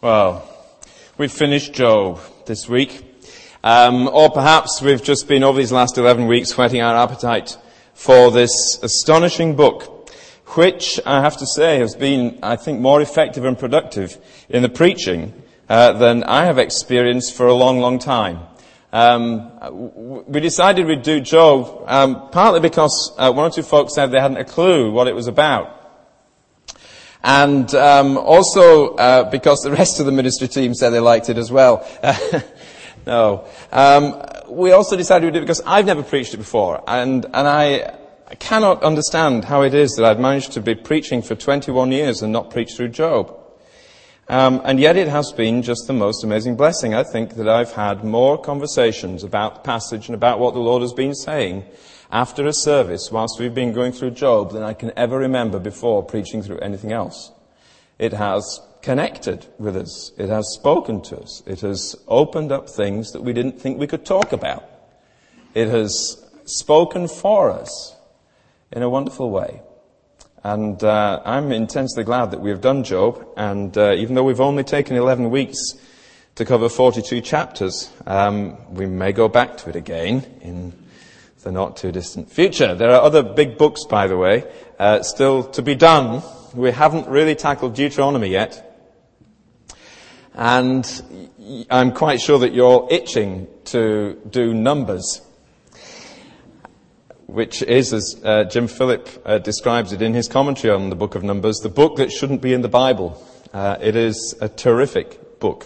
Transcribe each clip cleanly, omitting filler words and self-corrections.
Well, we've finished Job this week. Or perhaps we've just been over these last 11 weeks whetting our appetite for this astonishing book, which I have to say has been, I think, more effective and productive in the preaching than I have experienced for a long, long time. We decided we'd do Job partly because one or two folks said they hadn't a clue what it was about. And also because the rest of the ministry team said they liked it as well. No. We also decided we'd do it because I've never preached it before. And I cannot understand how it is that I've managed to be preaching for 21 years and not preach through Job. And yet it has been just the most amazing blessing. I think that I've had more conversations about the passage and about what the Lord has been saying after a service whilst we've been going through Job than I can ever remember before preaching through anything else. It has connected with us. It has spoken to us. It has opened up things that we didn't think we could talk about. It has spoken for us in a wonderful way. And I'm intensely glad that we have done Job. And even though we've only taken 11 weeks to cover 42 chapters, we may go back to it again in the not too distant future. There are other big books, by the way, still to be done. We haven't really tackled Deuteronomy yet. And I'm quite sure that you're itching to do Numbers, which is, as Jim Phillip describes it in his commentary on the book of Numbers, the book that shouldn't be in the Bible. It is a terrific book.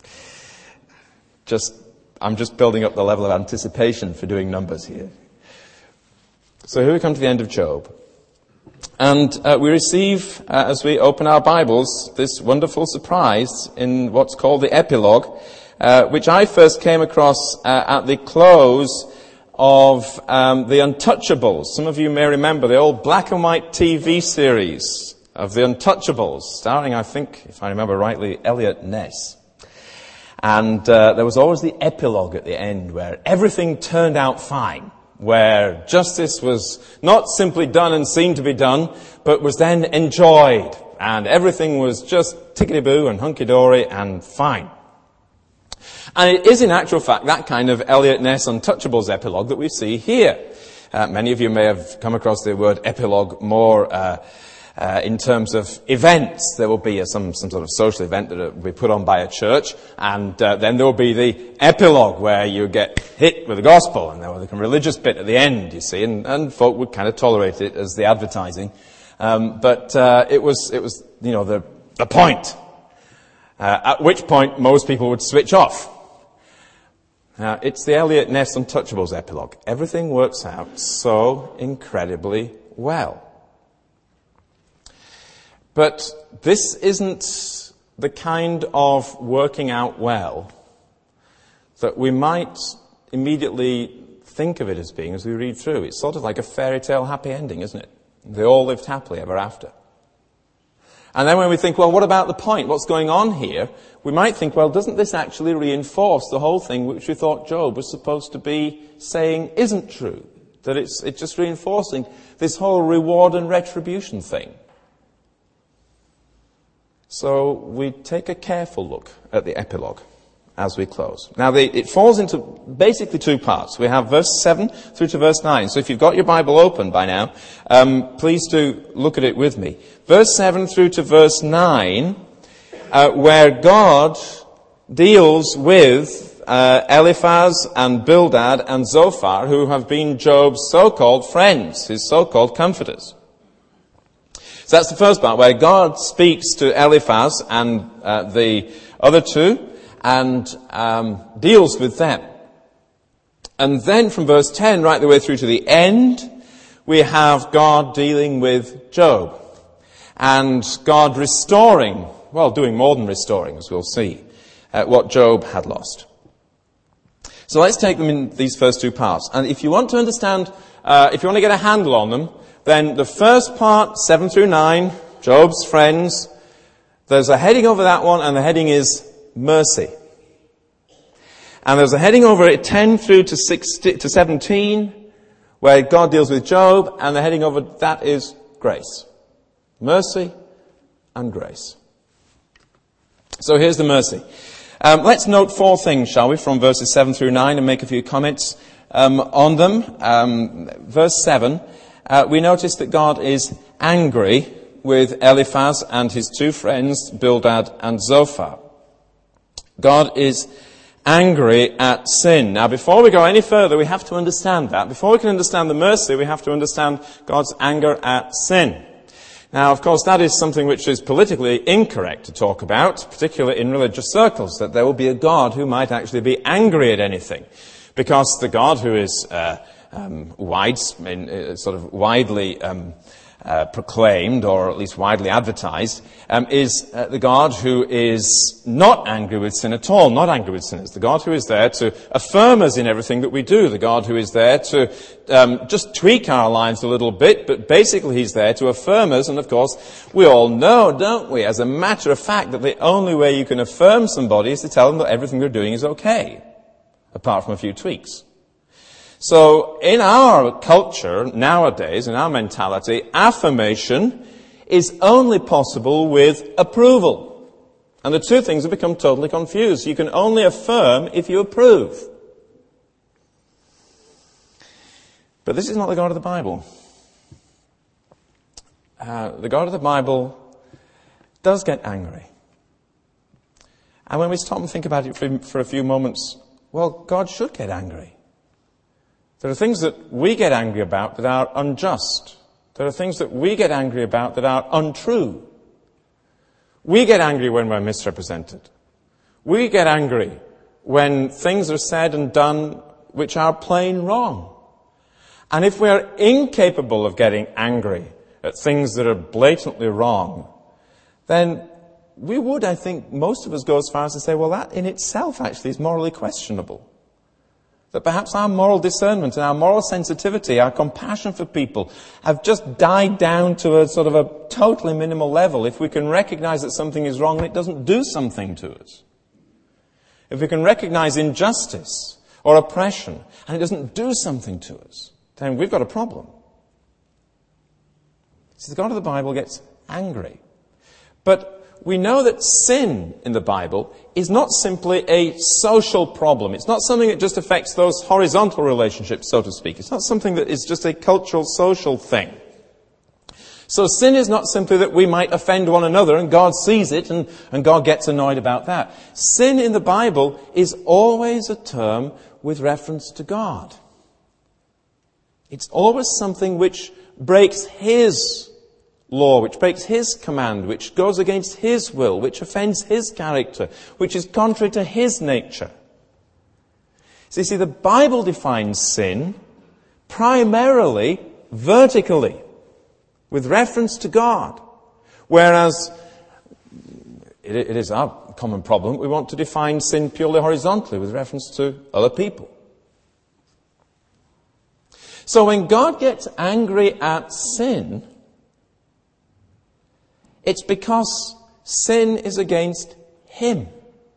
I'm just building up the level of anticipation for doing Numbers here. So here we come to the end of Job. And we receive, as we open our Bibles, this wonderful surprise in what's called the epilogue, which I first came across at the close of The Untouchables. Some of you may remember the old black and white TV series of The Untouchables, starring, I think, if I remember rightly, Eliot Ness. And there was always the epilogue at the end where everything turned out fine, where justice was not simply done and seen to be done, but was then enjoyed, and everything was just tickety-boo and hunky-dory and fine. And it is in actual fact that kind of Eliot Ness Untouchables epilogue that we see here. Many of you may have come across the word epilogue more in terms of events. There will be some sort of social event that will be put on by a church, and then there will be the epilogue where you get hit with the gospel, and there will be a religious bit at the end, you see, and folk would kind of tolerate it as the advertising. But it was the point, at which point most people would switch off. It's the Eliot Ness Untouchables epilogue. Everything works out so incredibly well. But this isn't the kind of working out well that we might immediately think of it as being as we read through. It's sort of like a fairy tale happy ending, isn't it? They all lived happily ever after. And then when we think, well, what about the point? What's going on here? We might think, well, doesn't this actually reinforce the whole thing which we thought Job was supposed to be saying isn't true? That it's just reinforcing this whole reward and retribution thing. So we take a careful look at the epilogue as we close. Now, it falls into basically two parts. We have verse 7 through to verse 9. So if you've got your Bible open by now, please do look at it with me. Verse 7 through to verse 9, where God deals with Eliphaz and Bildad and Zophar, who have been Job's so-called friends, his so-called comforters. So that's the first part, where God speaks to Eliphaz and the other two and deals with them. And then from verse 10 right the way through to the end, we have God dealing with Job. And God restoring, well, doing more than restoring, as we'll see, what Job had lost. So let's take them in these first two parts. And if you want to understand, if you want to get a handle on them, then the first part, 7 through 9, Job's friends, there's a heading over that one, and the heading is mercy. And there's a heading over it, 10 through to 17, where God deals with Job, and the heading over that is grace. Mercy and grace. So here's the mercy. Let's note 4 things, shall we, from verses 7 through 9 and make a few comments on them. Verse 7, we notice that God is angry with Eliphaz and his 2 friends, Bildad and Zophar. God is angry at sin. Now, before we go any further, we have to understand that. Before we can understand the mercy, we have to understand God's anger at sin. Now, of course, that is something which is politically incorrect to talk about, particularly in religious circles, that there will be a God who might actually be angry at anything. Because the God who is widely proclaimed, or at least widely advertised, is the God who is not angry with sin at all, not angry with sinners. The God who is there to affirm us in everything that we do. The God who is there to just tweak our lives a little bit, but basically he's there to affirm us. And of course, we all know, don't we, as a matter of fact, that the only way you can affirm somebody is to tell them that everything they're doing is okay, apart from a few tweaks. So in our culture nowadays, in our mentality, affirmation is only possible with approval. And the 2 things have become totally confused. You can only affirm if you approve. But this is not the God of the Bible. The God of the Bible does get angry. And when we stop and think about it for a few moments, well, God should get angry. There are things that we get angry about that are unjust. There are things that we get angry about that are untrue. We get angry when we're misrepresented. We get angry when things are said and done which are plain wrong. And if we're incapable of getting angry at things that are blatantly wrong, then we would, I think, most of us go as far as to say, well, that in itself actually is morally questionable. That perhaps our moral discernment and our moral sensitivity, our compassion for people have just died down to a sort of a totally minimal level. If we can recognize that something is wrong and it doesn't do something to us. If we can recognize injustice or oppression and it doesn't do something to us, then we've got a problem. See, the God of the Bible gets angry. But we know that sin in the Bible is not simply a social problem. It's not something that just affects those horizontal relationships, so to speak. It's not something that is just a cultural, social thing. So sin is not simply that we might offend one another and God sees it and God gets annoyed about that. Sin in the Bible is always a term with reference to God. It's always something which breaks His law, which breaks His command, which goes against His will, which offends His character, which is contrary to His nature. So you see, the Bible defines sin primarily vertically, with reference to God. Whereas it is our common problem, we want to define sin purely horizontally, with reference to other people. So when God gets angry at sin, it's because sin is against Him.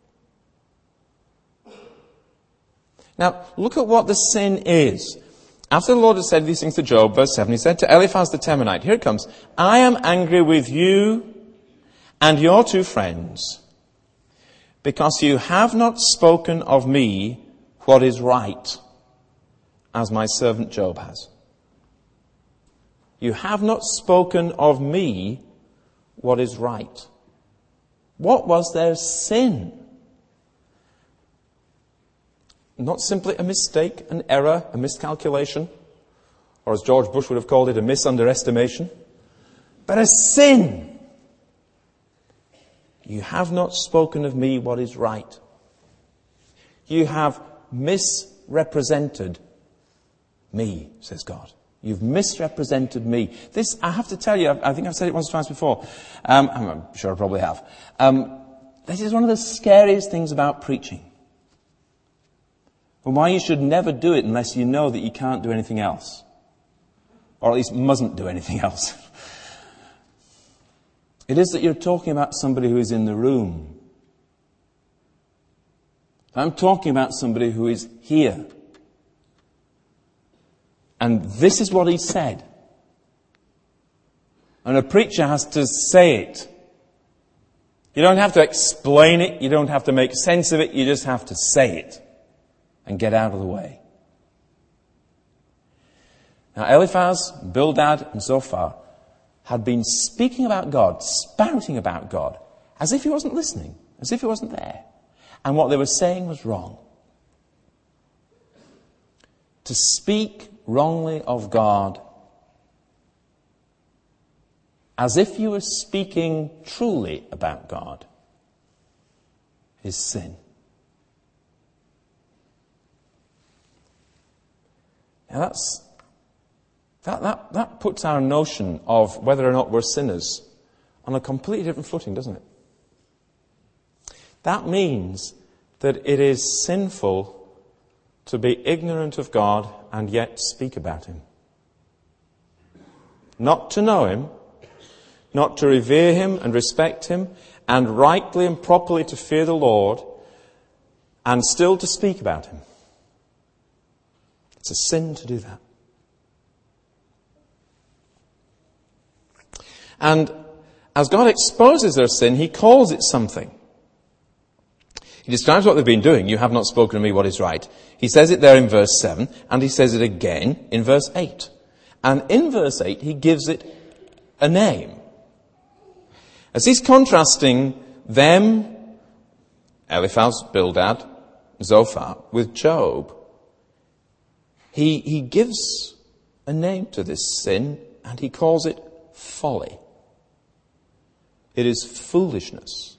Now, look at what the sin is. After the Lord had said these things to Job, verse 7, He said to Eliphaz the Temanite, here it comes, I am angry with you and your 2 friends, because you have not spoken of me what is right, as my servant Job has. You have not spoken of me what is right. What was their sin? Not simply a mistake, an error, a miscalculation, or as George Bush would have called it, a misunderestimation, but a sin. You have not spoken of me what is right. You have misrepresented me, says God. You've misrepresented me. This, I have to tell you, I think I've said it once or twice before. I'm sure I probably have. This is one of the scariest things about preaching. And why you should never do it unless you know that you can't do anything else. Or at least mustn't do anything else. It is that you're talking about somebody who is in the room. I'm talking about somebody who is here. And this is what he said. And a preacher has to say it. You don't have to explain it. You don't have to make sense of it. You just have to say it and get out of the way. Now, Eliphaz, Bildad, and Zophar had been speaking about God, spouting about God, as if he wasn't listening, as if he wasn't there. And what they were saying was wrong. To speak wrongly of God as if you were speaking truly about God is sin. Now that puts our notion of whether or not we're sinners on a completely different footing, doesn't it? That means that it is sinful to be ignorant of God and yet speak about him. Not to know him, not to revere him and respect him, and rightly and properly to fear the Lord, and still to speak about him. It's a sin to do that. And as God exposes their sin, he calls it something. He describes what they've been doing. You have not spoken to me what is right. He says it there in verse 7, and he says it again in verse 8. And in verse 8, he gives it a name. As he's contrasting them, Eliphaz, Bildad, Zophar, with Job, he gives a name to this sin, and he calls it folly. It is foolishness.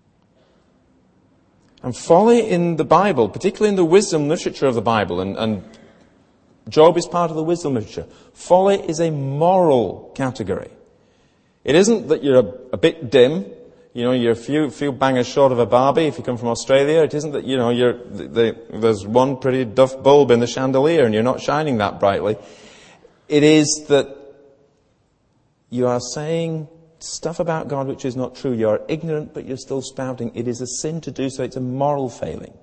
And folly in the Bible, particularly in the wisdom literature of the Bible, and Job is part of the wisdom literature, folly is a moral category. It isn't that you're a bit dim, you're a few bangers short of a Barbie if you come from Australia. It isn't that, there's one pretty duff bulb in the chandelier and you're not shining that brightly. It is that you are saying stuff about God which is not true. You are ignorant, but you're still spouting. It is a sin to do so. It's a moral failing.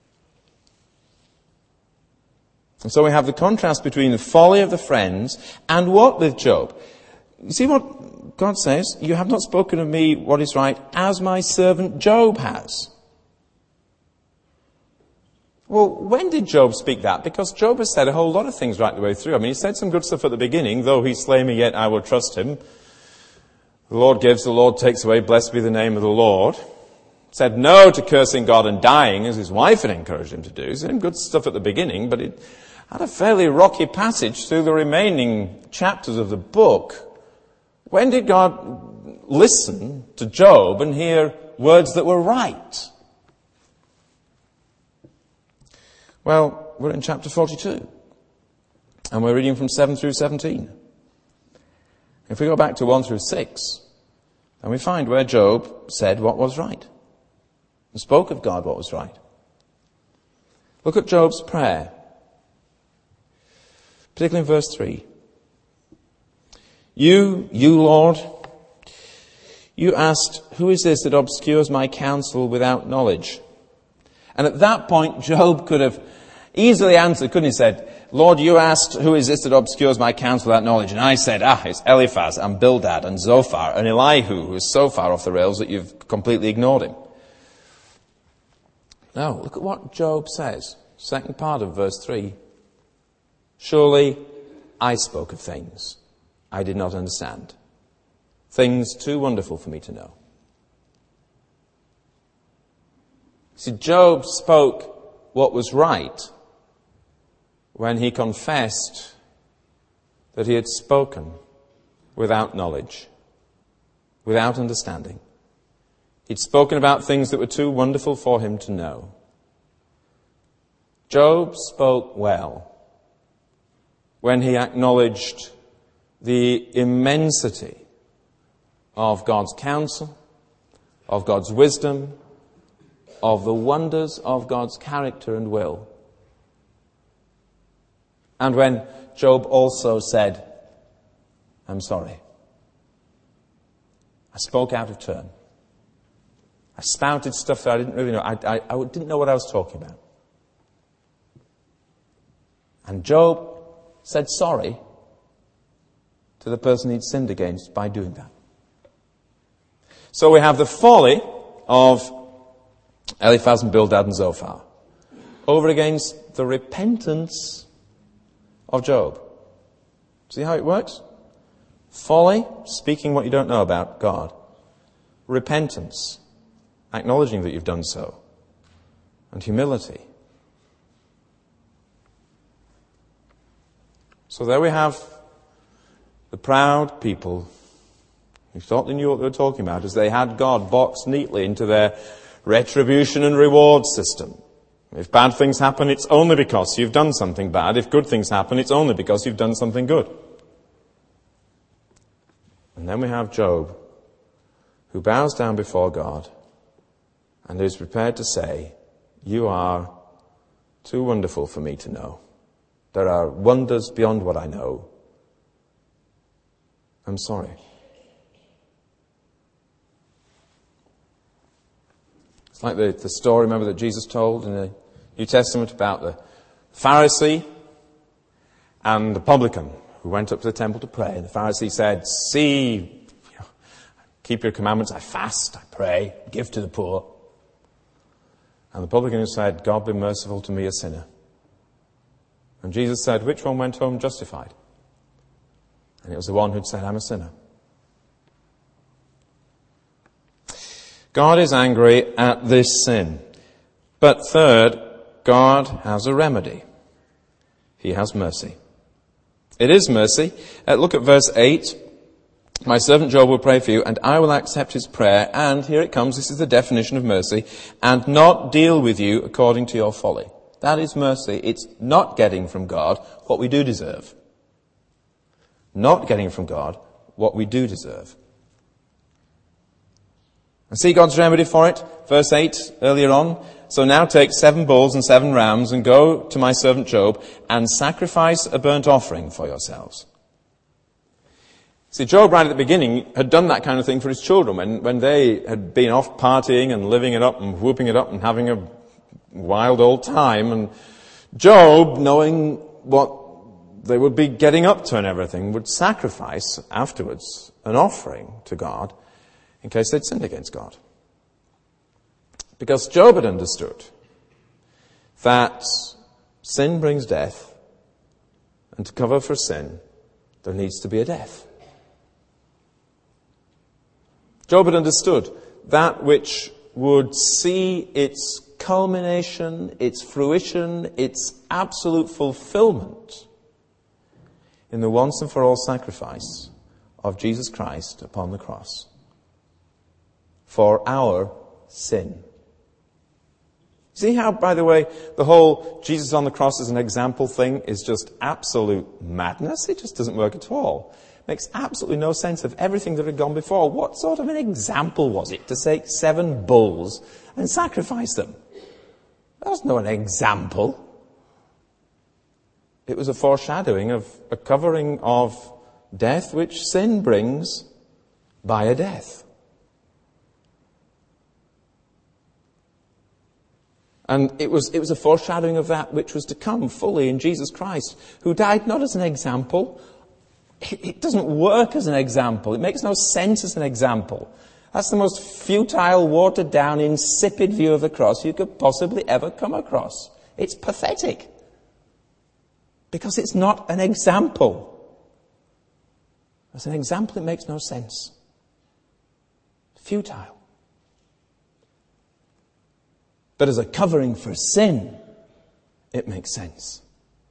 And so we have the contrast between the folly of the friends and what with Job? You see what God says? You have not spoken of me what is right, as my servant Job has. Well, when did Job speak that? Because Job has said a whole lot of things right the way through. I mean, he said some good stuff at the beginning. Though he slay me, yet I will trust him. The Lord gives, the Lord takes away. Blessed be the name of the Lord. Said no to cursing God and dying, as his wife had encouraged him to do. He said good stuff at the beginning, but it had a fairly rocky passage through the remaining chapters of the book. When did God listen to Job and hear words that were right? Well, we're in chapter 42, and we're reading from 7 through 17. If we go back to 1 through 6, then we find where Job said what was right and spoke of God what was right. Look at Job's prayer, particularly in verse 3. You, Lord, you asked, who is this that obscures my counsel without knowledge? And at that point, Job could have easily answered, couldn't he? Said, Lord, you asked, who is this that obscures my counsel without knowledge? And I said, it's Eliphaz and Bildad and Zophar and Elihu, who is so far off the rails that you've completely ignored him. Now, look at what Job says. Second part of verse 3. Surely I spoke of things I did not understand, things too wonderful for me to know. See, Job spoke what was right when he confessed that he had spoken without knowledge, without understanding. He'd spoken about things that were too wonderful for him to know. Job spoke well when he acknowledged the immensity of God's counsel, of God's wisdom, of the wonders of God's character and will. And when Job also said, I'm sorry. I spoke out of turn. I spouted stuff that I didn't really know. I didn't know what I was talking about. And Job said sorry to the person he'd sinned against by doing that. So we have the folly of Eliphaz and Bildad and Zophar over against the repentance of Job. See how it works? Folly, speaking what you don't know about God. Repentance, acknowledging that you've done so. And humility. So there we have the proud people who thought they knew what they were talking about as they had God boxed neatly into their retribution and reward system. If bad things happen, it's only because you've done something bad. If good things happen, it's only because you've done something good. And then we have Job, who bows down before God and is prepared to say, you are too wonderful for me to know. There are wonders beyond what I know. I'm sorry. It's like the story, remember, that Jesus told in the New Testament about the Pharisee and the publican who went up to the temple to pray. And the Pharisee said, see, keep your commandments, I fast, I pray, give to the poor. And the publican said, God be merciful to me, a sinner. And Jesus said, which one went home justified? And it was the one who'd said, I'm a sinner. God is angry at this sin. But third, God has a remedy. He has mercy. It is mercy. Look at verse 8. My servant Job will pray for you, and I will accept his prayer. And here it comes, this is the definition of mercy, and not deal with you according to your folly. That is mercy. It's not getting from God what we do deserve. Not getting from God what we do deserve. And see God's remedy for it? Verse 8 earlier on. So now take 7 bulls and 7 rams and go to my servant Job and sacrifice a burnt offering for yourselves. See, Job right at the beginning had done that kind of thing for his children when they had been off partying and living it up and whooping it up and having a wild old time. And Job, knowing what they would be getting up to and everything, would sacrifice afterwards an offering to God in case they'd sinned against God. Because Job had understood that sin brings death, and to cover for sin, there needs to be a death. Job had understood that which would see its culmination, its fruition, its absolute fulfillment in the once and for all sacrifice of Jesus Christ upon the cross for our sin. See how, by the way, the whole Jesus on the cross as an example thing is just absolute madness? It just doesn't work at all. It makes absolutely no sense of everything that had gone before. What sort of an example was it to take 7 bulls and sacrifice them? That was not an example. It was a foreshadowing of a covering of death which sin brings by a death. And it was a foreshadowing of that which was to come fully in Jesus Christ, who died not as an example. It doesn't work as an example. It makes no sense as an example. That's the most futile, watered down, insipid view of the cross you could possibly ever come across. It's pathetic. Because it's not an example. As an example, it makes no sense. Futile. But as a covering for sin, it makes sense.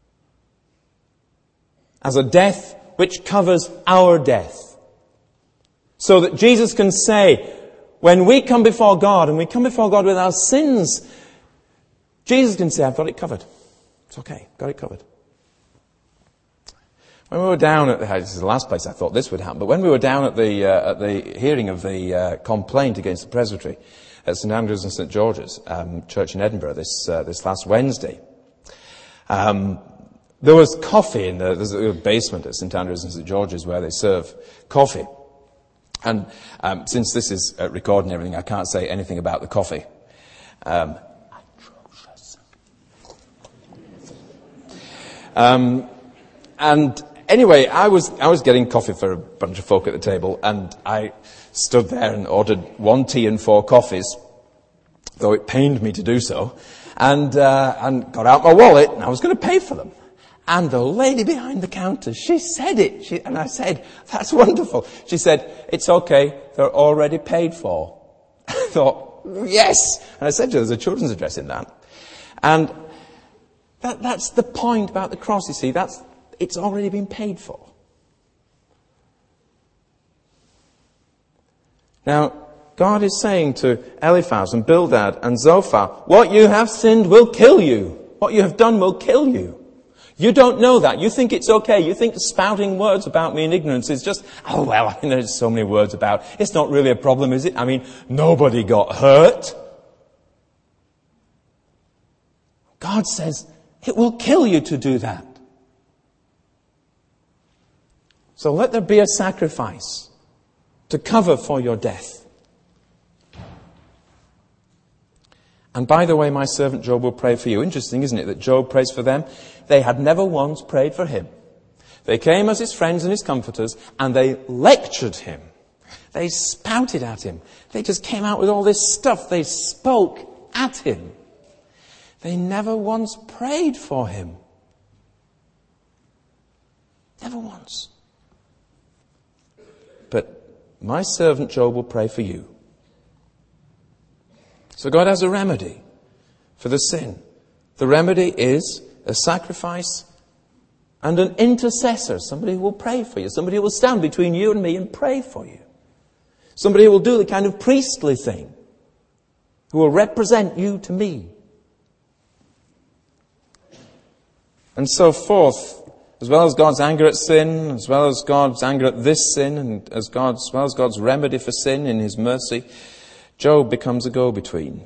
As a death which covers our death. So that Jesus can say, when we come before God, and we come before God with our sins, Jesus can say, I've got it covered. It's okay, got it covered. When we were down at this is the last place I thought this would happen, but when we were down at the hearing of the complaint against the presbytery at St Andrews and St George's church in Edinburgh this last Wednesday, there was coffee in there's a basement at St Andrews and St George's where they serve coffee. And since this is recording everything, I can't say anything about the coffee. Atrocious. And anyway, I was getting coffee for a bunch of folk at the table, and I stood there and ordered 1 tea and 4 coffees, though it pained me to do so, and got out my wallet, and I was going to pay for them. And the lady behind the counter, she said it. And I said, that's wonderful. She said, it's okay, they're already paid for. I thought, yes. And I said to her, there's a children's address in that. And that's the point about the cross, you see. It's already been paid for. Now, God is saying to Eliphaz and Bildad and Zophar, what you have sinned will kill you. What you have done will kill you. You don't know that. You think it's okay. You think spouting words about me in ignorance is just, oh well, I mean, there's so many words about. It's not really a problem, is it? I mean, nobody got hurt. God says, it will kill you to do that. So let there be a sacrifice to cover for your death. And by the way, my servant Job will pray for you. Interesting, isn't it, that Job prays for them? They had never once prayed for him. They came as his friends and his comforters, and they lectured him. They spouted at him. They just came out with all this stuff. They spoke at him. They never once prayed for him. Never once. But my servant Job will pray for you. So God has a remedy for the sin. The remedy is a sacrifice and an intercessor. Somebody who will pray for you. Somebody who will stand between you and me and pray for you. Somebody who will do the kind of priestly thing. Who will represent you to me. And so forth. As well as God's anger at sin, as well as God's anger at this sin, and as well as God's remedy for sin in his mercy, Job becomes a go-between.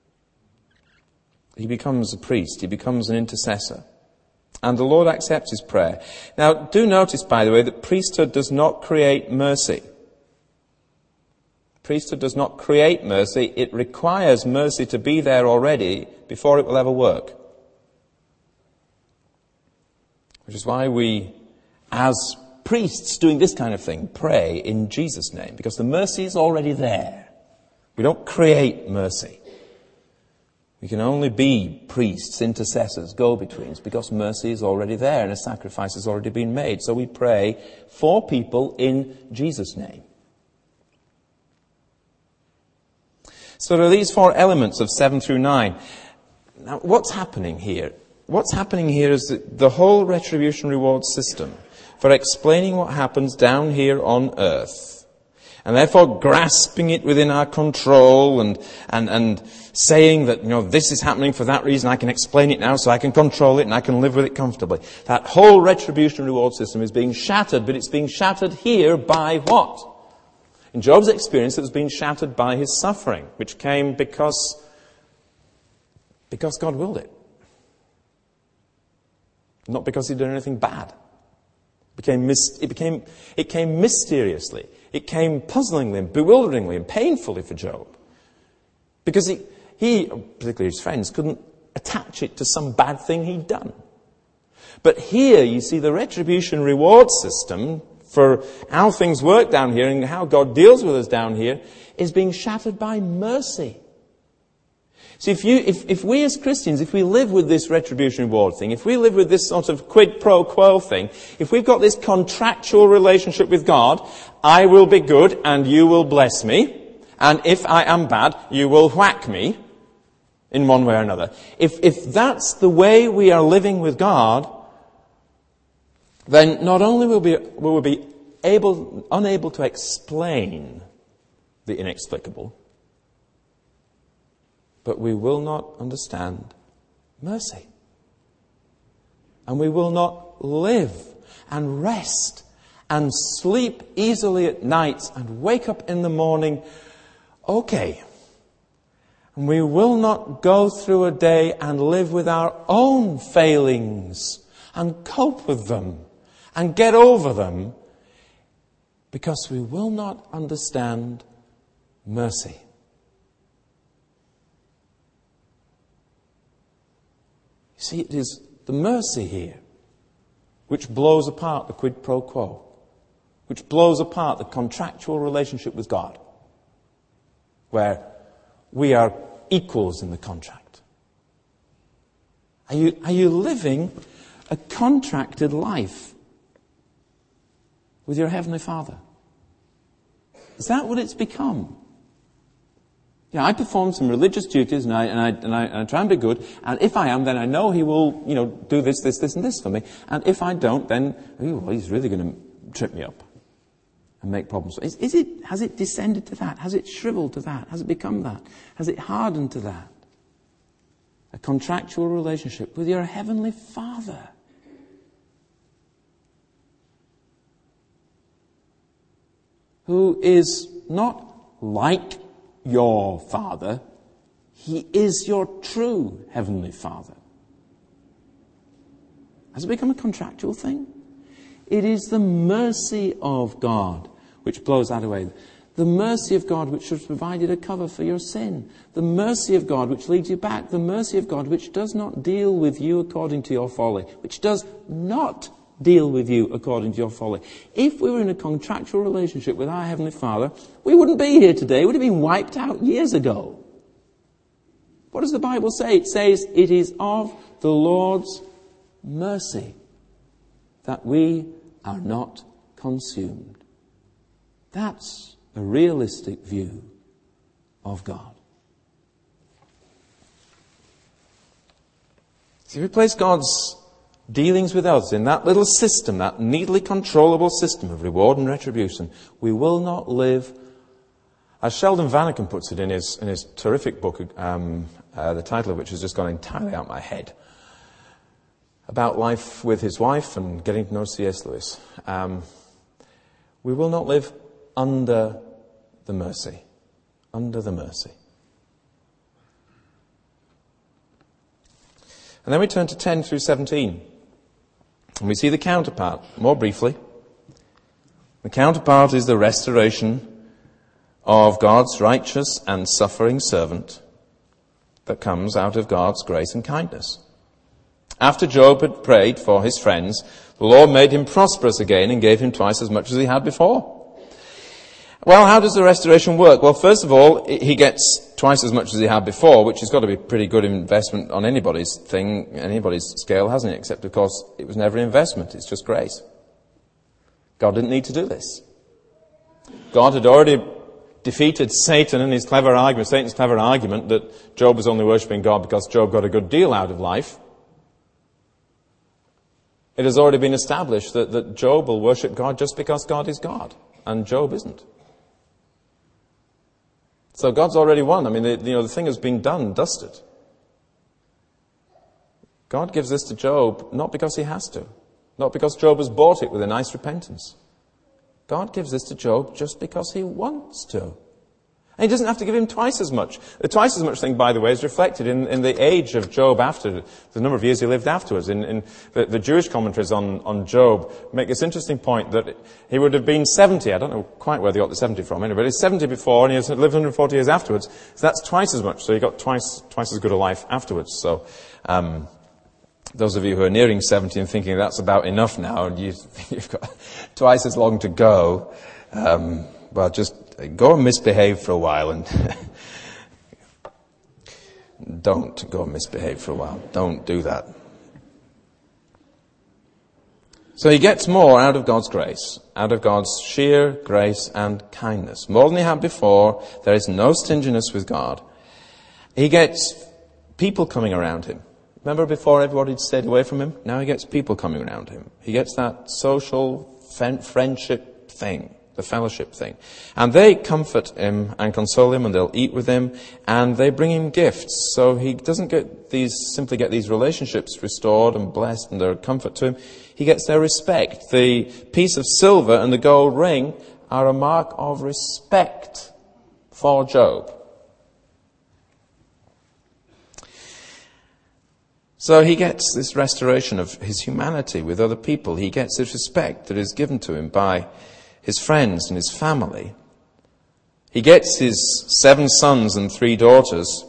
He becomes a priest. He becomes an intercessor. And the Lord accepts his prayer. Now, do notice, by the way, that priesthood does not create mercy. Priesthood does not create mercy. It requires mercy to be there already before it will ever work. Which is why we, as priests doing this kind of thing, pray in Jesus' name. Because the mercy is already there. We don't create mercy. We can only be priests, intercessors, go-betweens, because mercy is already there and a sacrifice has already been made. So we pray for people in Jesus' name. So there are these four elements of 7 through 9. Now, what's happening here? What's happening here is that the whole retribution reward system for explaining what happens down here on earth, and therefore grasping it within our control and saying that, this is happening for that reason, I can explain it now so I can control it and I can live with it comfortably. That whole retribution reward system is being shattered, but it's being shattered here by what? In Job's experience, it was being shattered by his suffering, which came because God willed it. Not because he'd done anything bad. It came mysteriously. It came puzzlingly and bewilderingly and painfully for Job. Because he, particularly his friends, couldn't attach it to some bad thing he'd done. But here you see the retribution reward system for how things work down here and how God deals with us down here is being shattered by mercy. See, if we as Christians, if we live with this retribution reward thing, if we live with this sort of quid pro quo thing, if we've got this contractual relationship with God, I will be good and you will bless me, and if I am bad, you will whack me in one way or another. If that's the way we are living with God, then not only will we be unable to explain the inexplicable, but we will not understand mercy. And we will not live and rest and sleep easily at night and wake up in the morning okay. And we will not go through a day and live with our own failings and cope with them and get over them because we will not understand mercy. You see, it is the mercy here which blows apart the quid pro quo, which blows apart the contractual relationship with God, where we are equals in the contract? Are you living a contracted life with your Heavenly Father? Is that what it's become? Yeah, I perform some religious duties and I try and be good, and if I am, then I know He will, do this, and this for me. And if I don't, then, He's really going to trip me up and make problems. Has it descended to that? Has it shriveled to that? Has it become that? Has it hardened to that? A contractual relationship with your Heavenly Father. Who is not like your Father, He is your true Heavenly Father. Has it become a contractual thing? It is the mercy of God which blows that away. The mercy of God which has provided a cover for your sin. The mercy of God which leads you back. The mercy of God which does not deal with you according to your folly. Which does not deal with you according to your folly. If we were in a contractual relationship with our Heavenly Father, we wouldn't be here today. We would have been wiped out years ago. What does the Bible say? It says, it is of the Lord's mercy that we are not consumed. That's a realistic view of God. See, if we place God's dealings with us in that little system, that neatly controllable system of reward and retribution, we will not live, as Sheldon Vannekin puts it in his terrific book, the title of which has just gone entirely out of my head, about life with his wife and getting to know C.S. Lewis. We will not live under the mercy. Under the mercy. And then we turn to 10 through 17. And we see the counterpart, more briefly. The counterpart is the restoration of God's righteous and suffering servant that comes out of God's grace and kindness. After Job had prayed for his friends, the Lord made him prosperous again and gave him twice as much as he had before. Well, how does the restoration work? Well, first of all, he gets twice as much as he had before, which has got to be a pretty good investment on anybody's scale, hasn't it? Except, of course, it was never an investment. It's just grace. God didn't need to do this. God had already defeated Satan and Satan's clever argument that Job was only worshipping God because Job got a good deal out of life. It has already been established that Job will worship God just because God is God, and Job isn't. So God's already won. I mean, the thing has been done, dusted. God gives this to Job not because he has to, not because Job has bought it with a nice repentance. God gives this to Job just because he wants to. And he doesn't have to give him twice as much. The twice as much thing, by the way, is reflected in the age of Job after, the number of years he lived afterwards. In the Jewish commentaries on Job make this interesting point that he would have been 70. I don't know quite where they got the 70 from anyway, but he's 70 before and he lived 140 years afterwards. So that's twice as much. So he got twice as good a life afterwards. So, those of you who are nearing 70 and thinking that's about enough now and you've got twice as long to go, well, just go and misbehave for a while and don't go and misbehave for a while. Don't do that. So he gets more out of God's grace, out of God's sheer grace and kindness. More than he had before. There is no stinginess with God. He gets people coming around him. Remember before everybody stayed away from him? Now he gets people coming around him. He gets that social friendship thing. The fellowship thing. And they comfort him and console him and they'll eat with him and they bring him gifts. So he doesn't simply get these relationships restored and blessed and they're a comfort to him. He gets their respect. The piece of silver and the gold ring are a mark of respect for Job. So he gets this restoration of his humanity with other people. He gets this respect that is given to him by his friends and his family. He gets his 7 sons and 3 daughters.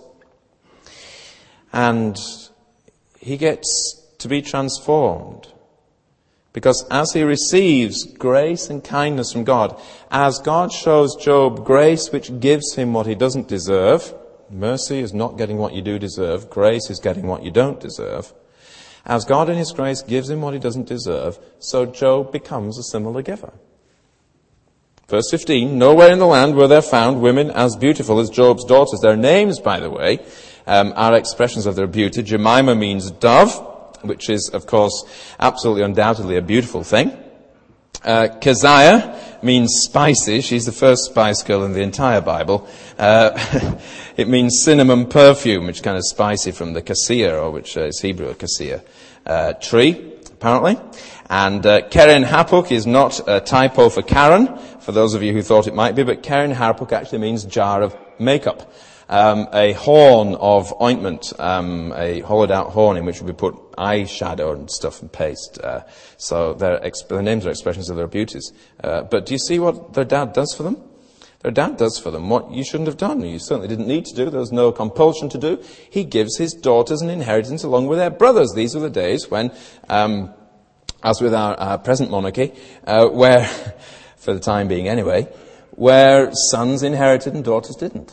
And he gets to be transformed. Because as he receives grace and kindness from God, as God shows Job grace which gives him what he doesn't deserve, Mercy is not getting what you do deserve. Grace is getting what you don't deserve. As God in his grace gives him what he doesn't deserve, so Job becomes a similar giver. Verse 15, nowhere in the land were there found women as beautiful as Job's daughters. Their names, by the way, are expressions of their beauty. Jemima means dove, which is, of course, absolutely undoubtedly a beautiful thing. Keziah means spicy. She's the first spice girl in the entire Bible. It means cinnamon perfume, which is kind of spicy from the cassia, or which is Hebrew, a cassia tree, apparently. And Keren Hapuk is not a typo for Karen, for those of you who thought it might be, but Keren Hapuk actually means jar of makeup. A horn of ointment, a hollowed out horn in which would be put eyeshadow and stuff and paste. So their names are expressions of their beauties. But do you see what their dad does for them? Their dad does for them what you shouldn't have done. You certainly didn't need to do. There was no compulsion to do. He gives his daughters an inheritance along with their brothers. These were the days when, as with our present monarchy, where, for the time being anyway, where sons inherited and daughters didn't.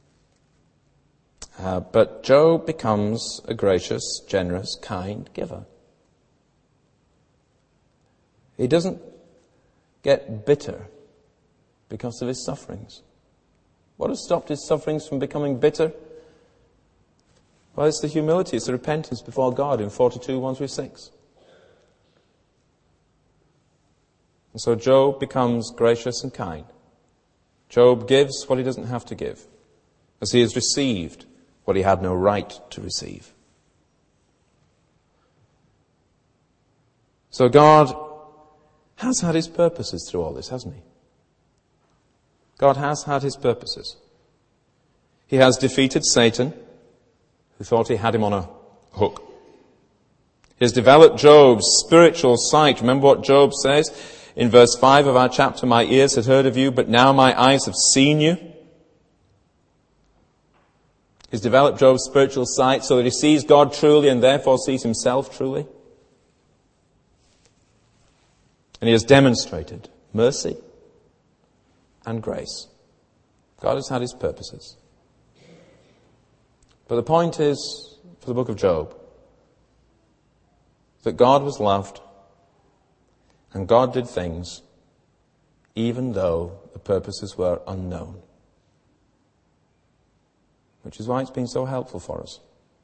But Job becomes a gracious, generous, kind giver. He doesn't get bitter because of his sufferings. What has stopped his sufferings from becoming bitter? Well, it's the humility, it's the repentance before God in 42, 1-6. And so Job becomes gracious and kind. Job gives what he doesn't have to give, as he has received what he had no right to receive. So God has had his purposes through all this, hasn't he? God has had his purposes. He has defeated Satan, who thought he had him on a hook. He has developed Job's spiritual sight. Remember what Job says in verse 5 of our chapter, my ears had heard of you, but now my eyes have seen you. He's developed Job's spiritual sight so that he sees God truly and therefore sees himself truly. And he has demonstrated mercy and grace. God has had his purposes. But the point is, for the book of Job, that God was loved and God did things even though the purposes were unknown. Which is why it's been so helpful for us.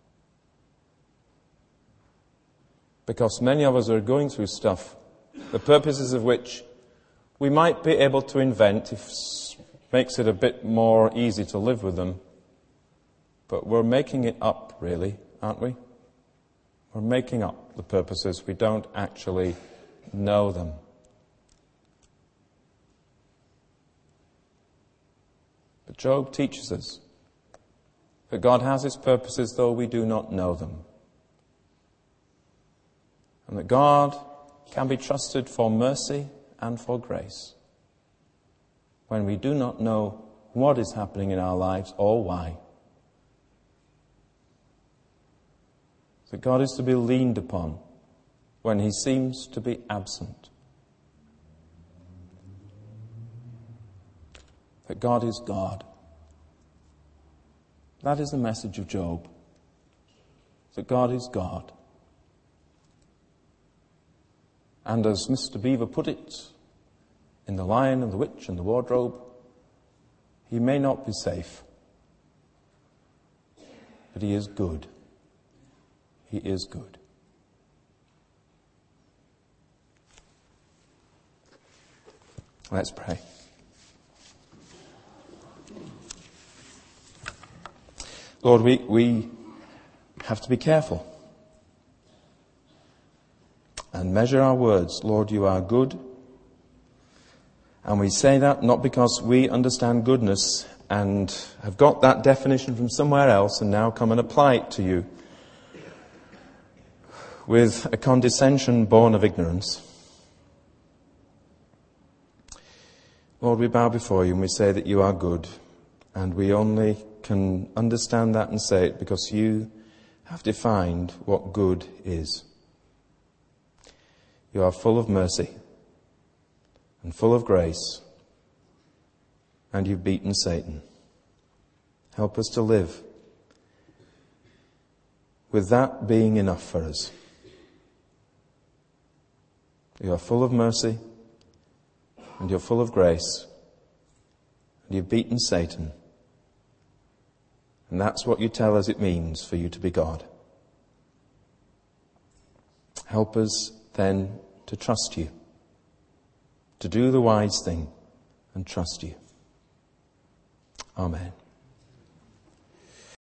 Because many of us are going through stuff, the purposes of which we might be able to invent if makes it a bit more easy to live with them. But we're making it up, really, aren't we? We're making up the purposes. We don't actually know them. But Job teaches us that God has his purposes though we do not know them. And that God can be trusted for mercy and for grace when we do not know what is happening in our lives or why. That God is to be leaned upon when he seems to be absent. That God is God. That is the message of Job. That God is God. And as Mr. Beaver put it, in The Lion and the Witch and the Wardrobe, he may not be safe, but he is good. He is good. Let's pray. Lord, we have to be careful and measure our words. Lord, you are good. And we say that not because we understand goodness and have got that definition from somewhere else and now come and apply it to you with a condescension born of ignorance. Lord, we bow before you and we say that you are good, and we only can understand that and say it because you have defined what good is. You are full of mercy and full of grace, and you've beaten Satan. Help us to live with that being enough for us. You are full of mercy, and you're full of grace, and you've beaten Satan. And that's what you tell us it means for you to be God. Help us then to trust you, to do the wise thing and trust you. Amen.